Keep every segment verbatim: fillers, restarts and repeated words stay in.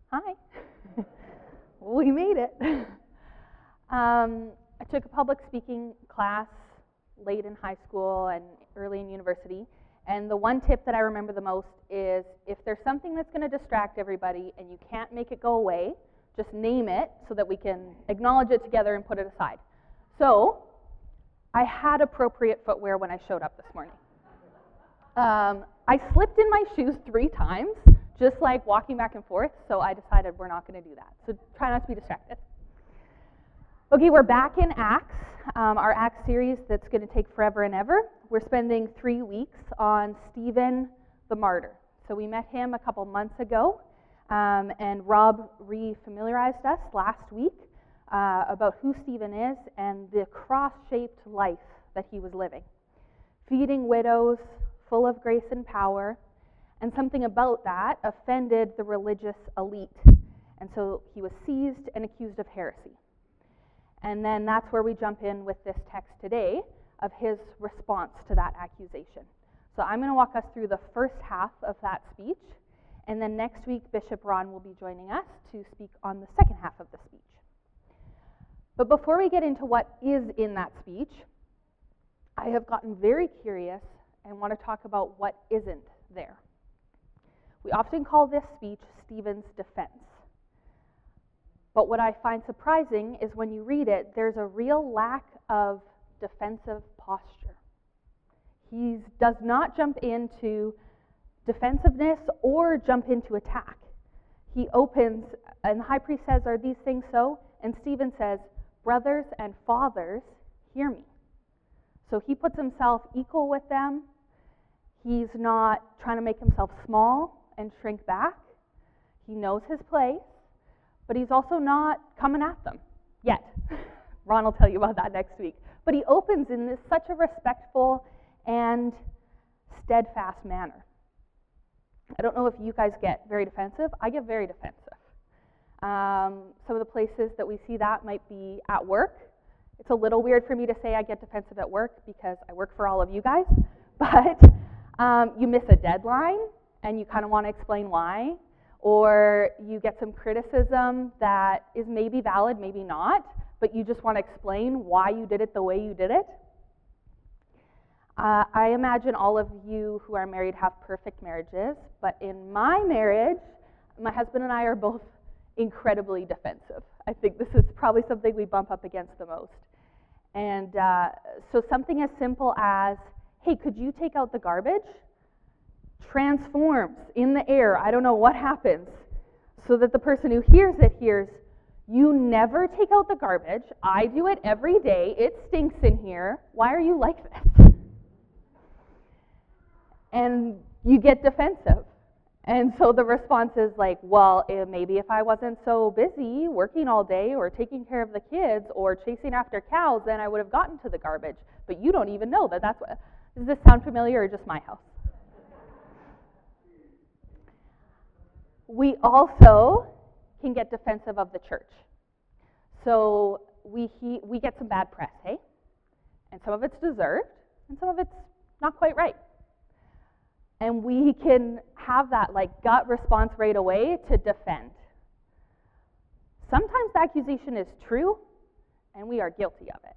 Hi. We made it. um, I took a public speaking class late in high school and early in university, and the one tip that I remember the most is if there's something that's going to distract everybody and you can't make it go away, just name it so that we can acknowledge it together and put it aside. So I had appropriate footwear when I showed up this morning. Um, I slipped in my shoes three times, just like walking back and forth, so I decided we're not going to do that. So try not to be distracted. Okay, we're back in Acts, um, our Acts series that's going to take forever and ever. We're spending three weeks on Stephen the martyr. So we met him a couple months ago, um, and Rob re-familiarized us last week uh, about who Stephen is and the cross-shaped life that he was living. Feeding widows, full of grace and power, and something about that offended the religious elite. And so he was seized and accused of heresy. And then that's where we jump in with this text today of his response to that accusation. So I'm going to walk us through the first half of that speech, and then next week Bishop Ron will be joining us to speak on the second half of the speech. But before we get into what is in that speech, I have gotten very curious and want to talk about what isn't there. We often call this speech Stephen's defense. But what I find surprising is when you read it, there's a real lack of defensive posture. He does not jump into defensiveness or jump into attack. He opens, and the high priest says, "Are these things so?" And Stephen says, "Brothers and fathers, hear me." So he puts himself equal with them. He's not trying to make himself small and shrink back. He knows his place, but he's also not coming at them yet. Ron will tell you about that next week. But he opens in this such a respectful and steadfast manner. I don't know if you guys get very defensive. I get very defensive. Um, some of the places that we see that might be at work. It's a little weird for me to say I get defensive at work because I work for all of you guys, but um, you miss a deadline and you kind of want to explain why, or you get some criticism that is maybe valid, maybe not, but you just want to explain why you did it the way you did it. Uh, I imagine all of you who are married have perfect marriages, but in my marriage, my husband and I are both incredibly defensive. I think this is probably something we bump up against the most. And uh, so something as simple as, "Hey, could you take out the garbage?" transforms in the air. I don't know what happens, so that the person who hears it hears, "You never take out the garbage. I do it every day. It stinks in here. Why are you like this?" And you get defensive. And so the response is like, well, maybe if I wasn't so busy working all day or taking care of the kids or chasing after cows, then I would have gotten to the garbage. But you don't even know that that's what... Does this sound familiar or just my house? We also can get defensive of the church. So we, he, we get some bad press, hey? And some of it's deserved, and some of it's not quite right. And we can have that like gut response right away to defend. Sometimes the accusation is true, and we are guilty of it.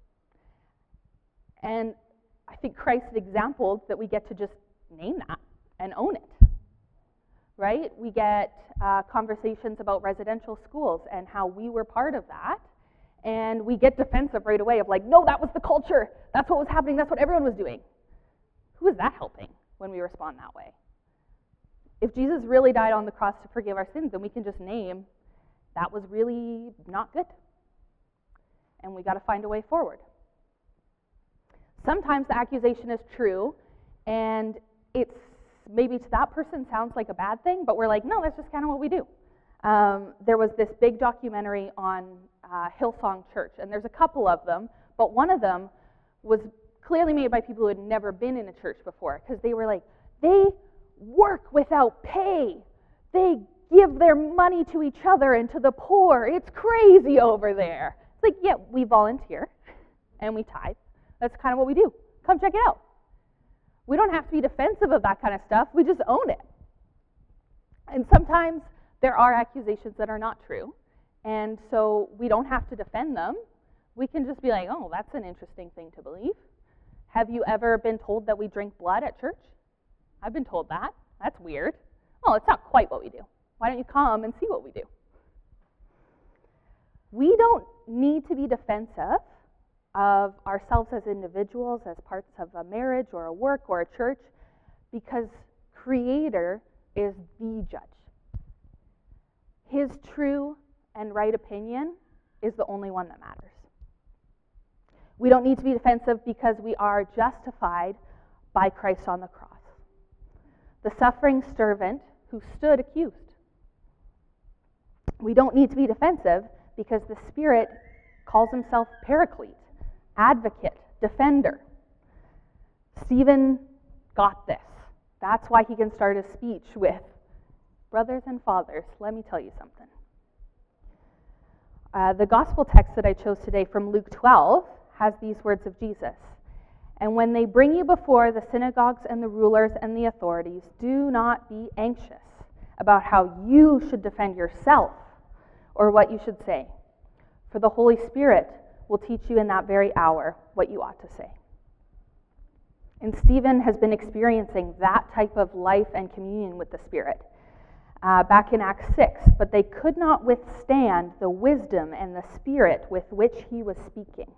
And I think Christ's example that we get to just name that and own it, right? We get uh, conversations about residential schools and how we were part of that, and we get defensive right away of like, no, that was the culture. That's what was happening. That's what everyone was doing. Who is that helping when we respond that way? If Jesus really died on the cross to forgive our sins, then we can just name that was really not good. And we got to find a way forward. Sometimes the accusation is true, and it's maybe to that person sounds like a bad thing, but we're like, no, that's just kind of what we do. Um, there was this big documentary on uh, Hillsong Church, and there's a couple of them, but one of them was clearly made by people who had never been in a church before, because they were like, they work without pay. They give their money to each other and to the poor. It's crazy over there. It's like, yeah, we volunteer and we tithe. That's kind of what we do. Come check it out. We don't have to be defensive of that kind of stuff. We just own it. And sometimes there are accusations that are not true, and so we don't have to defend them. We can just be like, oh, that's an interesting thing to believe. Have you ever been told that we drink blood at church? I've been told that. That's weird. Oh, it's not quite what we do. Why don't you come and see what we do? We don't need to be defensive of ourselves as individuals, as parts of a marriage or a work or a church, because Creator is the judge. His true and right opinion is the only one that matters. We don't need to be defensive because we are justified by Christ on the cross. The suffering servant who stood accused. We don't need to be defensive because the Spirit calls himself Paraclete, advocate, defender. Stephen got this. That's why he can start his speech with, brothers and fathers, let me tell you something. Uh, the gospel text that I chose today from Luke twelve has these words of Jesus. And when they bring you before the synagogues and the rulers and the authorities, do not be anxious about how you should defend yourself or what you should say. For the Holy Spirit will teach you in that very hour what you ought to say. And Stephen has been experiencing that type of life and communion with the Spirit uh, back in Acts six, but they could not withstand the wisdom and the spirit with which he was speaking.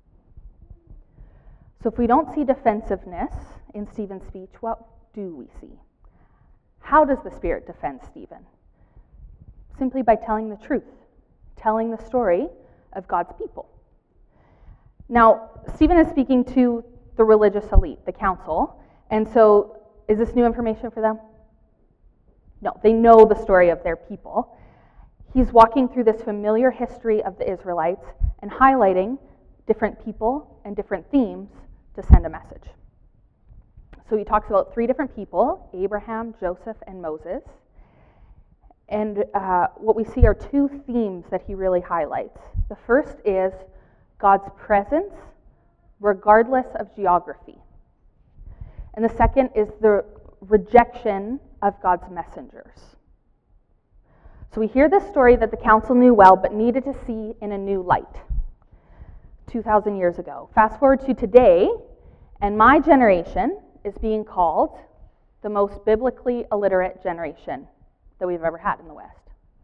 So if we don't see defensiveness in Stephen's speech, what do we see? How does the Spirit defend Stephen? Simply by telling the truth, telling the story of God's people. Now, Stephen is speaking to the religious elite, the council, and so is this new information for them? No, they know the story of their people. He's walking through this familiar history of the Israelites and highlighting different people and different themes to send a message. So he talks about three different people, Abraham, Joseph, and Moses. And uh, what we see are two themes that he really highlights. The first is God's presence regardless of geography. And the second is the rejection of God's messengers. So we hear this story that the council knew well but needed to see in a new light two thousand years ago. Fast forward to today, and my generation is being called the most biblically illiterate generation that we've ever had in the West.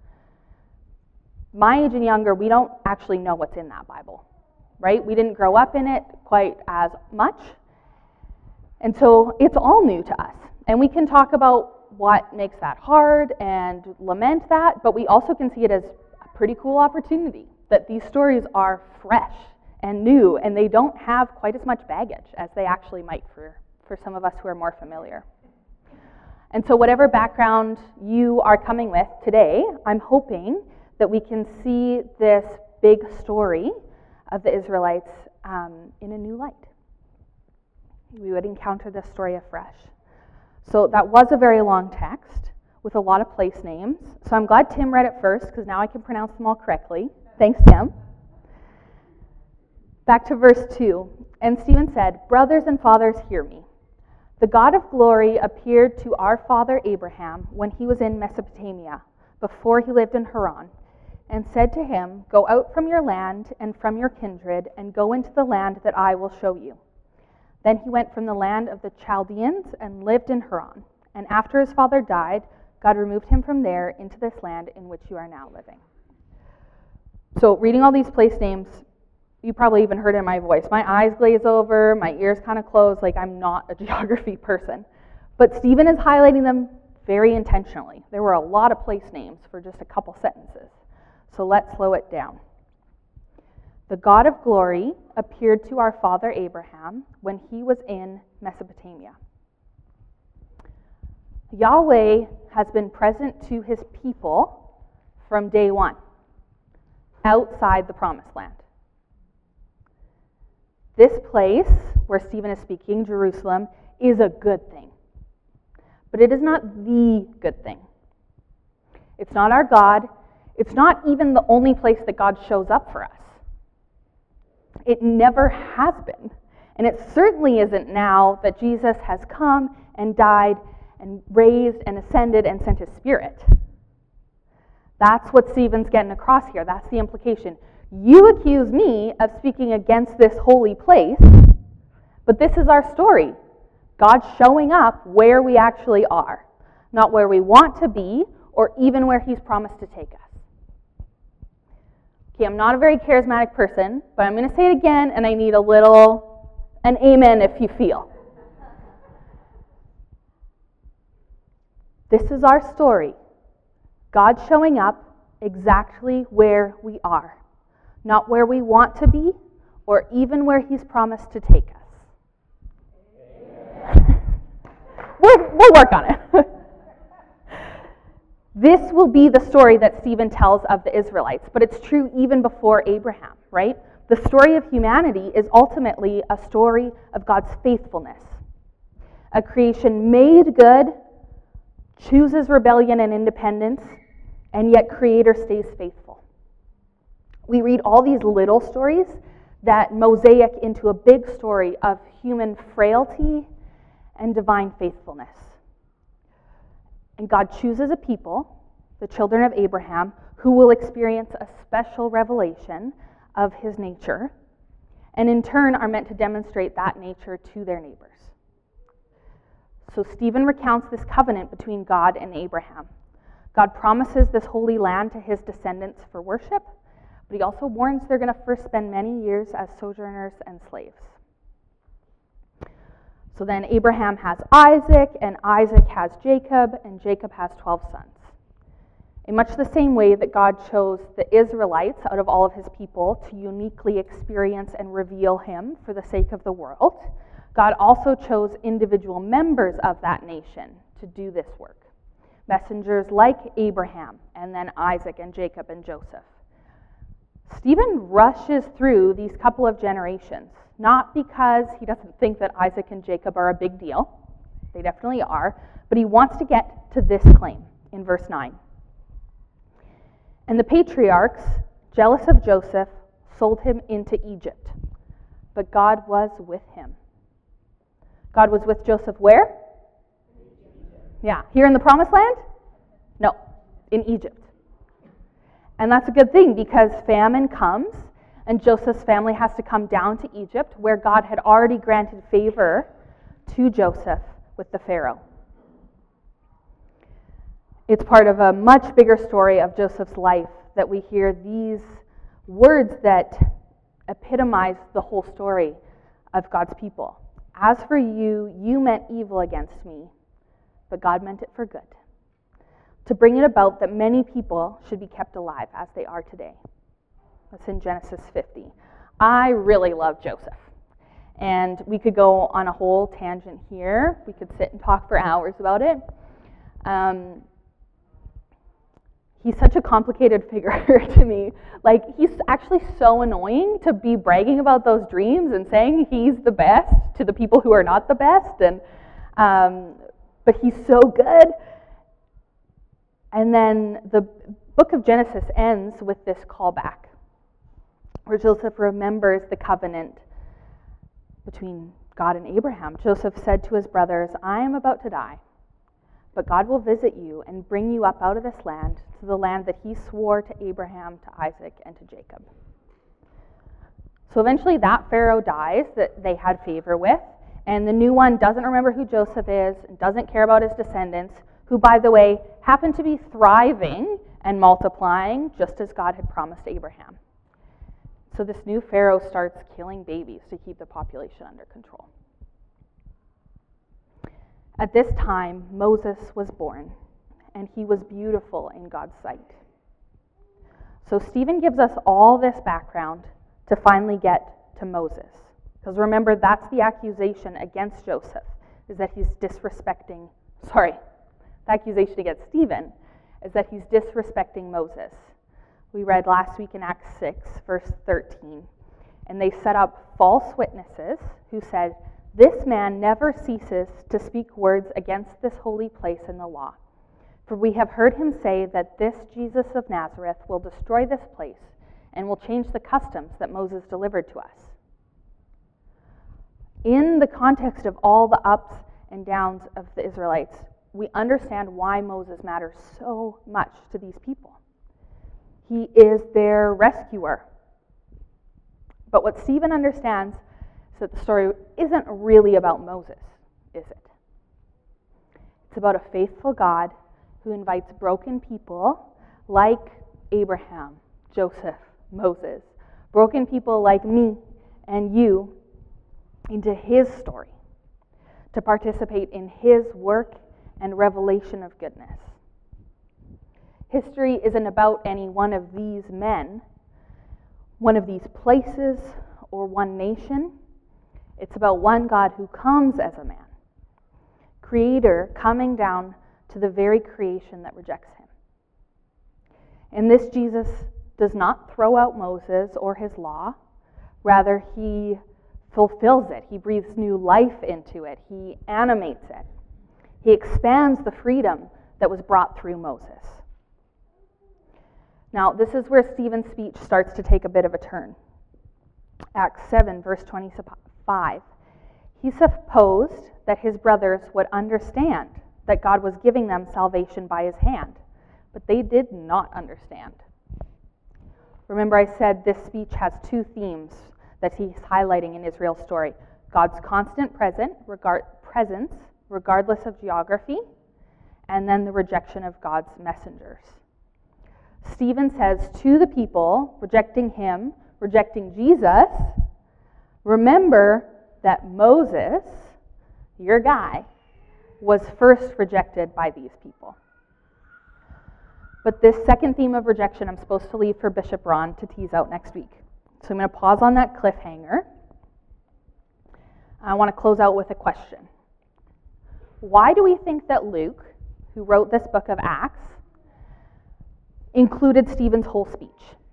My age and younger, we don't actually know what's in that Bible, right? We didn't grow up in it quite as much. And so it's all new to us. And we can talk about what makes that hard and lament that, but we also can see it as a pretty cool opportunity, that these stories are fresh and new, and they don't have quite as much baggage as they actually might for, for some of us who are more familiar. And so whatever background you are coming with today, I'm hoping that we can see this big story of the Israelites um, in a new light. We would encounter this story afresh. So that was a very long text with a lot of place names. So I'm glad Tim read it first, because now I can pronounce them all correctly. Thanks, Tim. Back to verse two. And Stephen said, brothers and fathers, hear me. The God of glory appeared to our father Abraham when he was in Mesopotamia, before he lived in Haran, and said to him, go out from your land and from your kindred, and go into the land that I will show you. Then he went from the land of the Chaldeans and lived in Haran. And after his father died, God removed him from there into this land in which you are now living. So reading all these place names, you probably even heard it in my voice. My eyes glaze over, my ears kind of close, like I'm not a geography person. But Stephen is highlighting them very intentionally. There were a lot of place names for just a couple sentences. So let's slow it down. The God of glory appeared to our father Abraham when he was in Mesopotamia. Yahweh has been present to his people from day one, outside the promised land. This place where Stephen is speaking, Jerusalem, is a good thing. But it is not the good thing. It's not our God. It's not even the only place that God shows up for us. It never has been. And it certainly isn't now that Jesus has come and died and raised and ascended and sent his Spirit. That's what Stephen's getting across here. That's the implication. You accuse me of speaking against this holy place, but this is our story. God showing up where we actually are, not where we want to be or even where he's promised to take us. Okay, I'm not a very charismatic person, but I'm going to say it again, and I need a little, an amen if you feel. This is our story. God showing up exactly where we are, not where we want to be or even where he's promised to take us. we'll, we'll work on it. This will be the story that Stephen tells of the Israelites, but it's true even before Abraham, right? The story of humanity is ultimately a story of God's faithfulness. A creation made good, chooses rebellion and independence, and yet Creator stays faithful. We read all these little stories that mosaic into a big story of human frailty and divine faithfulness. And God chooses a people, the children of Abraham, who will experience a special revelation of his nature, and in turn are meant to demonstrate that nature to their neighbors. So Stephen recounts this covenant between God and Abraham. God promises this holy land to his descendants for worship, but he also warns they're going to first spend many years as sojourners and slaves. So then Abraham has Isaac, and Isaac has Jacob, and Jacob has twelve sons. In much the same way that God chose the Israelites out of all of his people to uniquely experience and reveal him for the sake of the world, God also chose individual members of that nation to do this work. Messengers like Abraham, and then Isaac and Jacob and Joseph. Stephen rushes through these couple of generations, not because he doesn't think that Isaac and Jacob are a big deal. They definitely are, but he wants to get to this claim in verse nine. And the patriarchs, jealous of Joseph, sold him into Egypt, but God was with him. God was with Joseph where? Yeah, here in the Promised Land? No, in Egypt. And that's a good thing because famine comes and Joseph's family has to come down to Egypt where God had already granted favor to Joseph with the Pharaoh. It's part of a much bigger story of Joseph's life that we hear these words that epitomize the whole story of God's people. As for you, you meant evil against me, but God meant it for good, to bring it about that many people should be kept alive as they are today. That's in Genesis fifty. I really love Joseph, and we could go on a whole tangent here. We could sit and talk for hours about it. Um, he's such a complicated figure to me. Like, he's actually so annoying to be bragging about those dreams and saying he's the best to the people who are not the best, and um, but he's so good. And then the book of Genesis ends with this callback, where Joseph remembers the covenant between God and Abraham. Joseph said to his brothers, I am about to die, but God will visit you and bring you up out of this land to the land that he swore to Abraham, to Isaac, and to Jacob. So eventually that Pharaoh dies that they had favor with, and the new one doesn't remember who Joseph is, and doesn't care about his descendants, who, by the way, happen to be thriving and multiplying just as God had promised Abraham. So this new Pharaoh starts killing babies to keep the population under control. At this time, Moses was born, and he was beautiful in God's sight. So Stephen gives us all this background to finally get to Moses. Because remember, that's the accusation against Joseph, is that he's disrespecting, sorry, the accusation against Stephen is that he's disrespecting Moses. We read last week in Acts six, verse thirteen, and they set up false witnesses who said, this man never ceases to speak words against this holy place in the law. For we have heard him say that this Jesus of Nazareth will destroy this place and will change the customs that Moses delivered to us. In the context of all the ups and downs of the Israelites, we understand why Moses matters so much to these people. He is their rescuer. But what Stephen understands is that the story isn't really about Moses, is it? It's about a faithful God who invites broken people like Abraham, Joseph, Moses, broken people like me and you into his story, to participate in his work and revelation of goodness. History isn't about any one of these men, one of these places, or one nation. It's about one God who comes as a man, Creator coming down to the very creation that rejects him. And this Jesus does not throw out Moses or his law. Rather, he fulfills it. He breathes new life into it. He animates it. He expands the freedom that was brought through Moses. Now, this is where Stephen's speech starts to take a bit of a turn. Acts seven, verse twenty-five. He supposed that his brothers would understand that God was giving them salvation by his hand, but they did not understand. Remember, I said this speech has two themes that he's highlighting in Israel's story: God's constant present, regard, presence, regardless of geography, and then the rejection of God's messengers. Stephen says to the people rejecting him, rejecting Jesus, remember that Moses, your guy, was first rejected by these people. But this second theme of rejection I'm supposed to leave for Bishop Ron to tease out next week. So I'm going to pause on that cliffhanger. I want to close out with a question. Why do we think that Luke, who wrote this book of Acts, included Stephen's whole speech?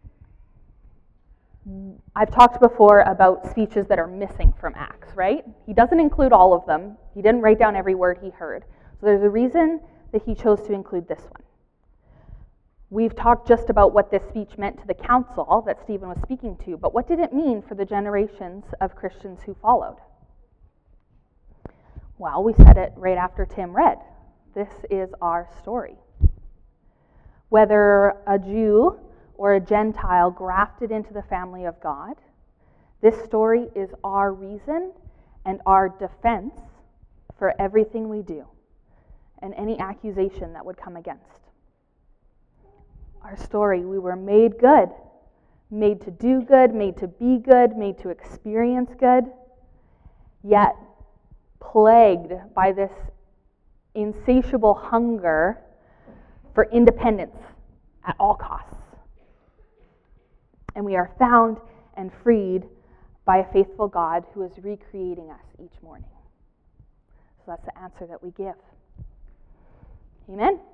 I've talked before about speeches that are missing from Acts, right? He doesn't include all of them. He didn't write down every word he heard. So there's a reason that he chose to include this one. We've talked just about what this speech meant to the council that Stephen was speaking to, but what did it mean for the generations of Christians who followed? Well, we said it right after Tim read. This is our story. Whether a Jew or a Gentile grafted into the family of God, this story is our reason and our defense for everything we do and any accusation that would come against. Our story, we were made good, made to do good, made to be good, made to experience good, yet plagued by this insatiable hunger for independence at all costs. And we are found and freed by a faithful God who is recreating us each morning. So that's the answer that we give. Amen?